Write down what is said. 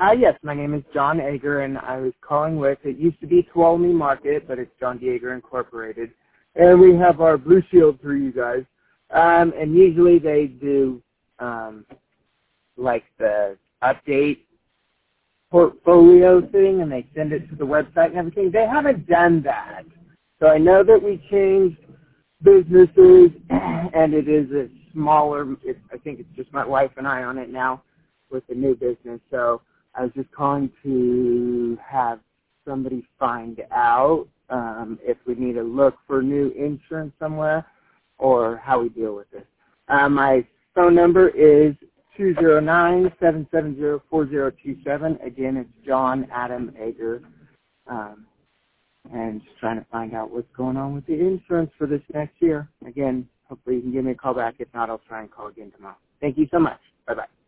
Yes, my name is John Ager, and I was calling with, it used to be Tuolumne Market, but it's John Yeager Incorporated. And we have our Blue Shield for you guys. And usually they do, like the update portfolio thing, and they send it to the website and everything. They haven't done that. So I know that we changed businesses, and it is a smaller, I think it's just my wife and I on it now with the new business. So I was just calling to have somebody find out if we need to look for new insurance somewhere or how we deal with this. My phone number is 209-770-4027. Again, it's John Adam Ager. And just trying to find out what's going on with the insurance for this next year. Again, hopefully you can give me a call back. If not, I'll try and call again tomorrow. Thank you so much. Bye-bye.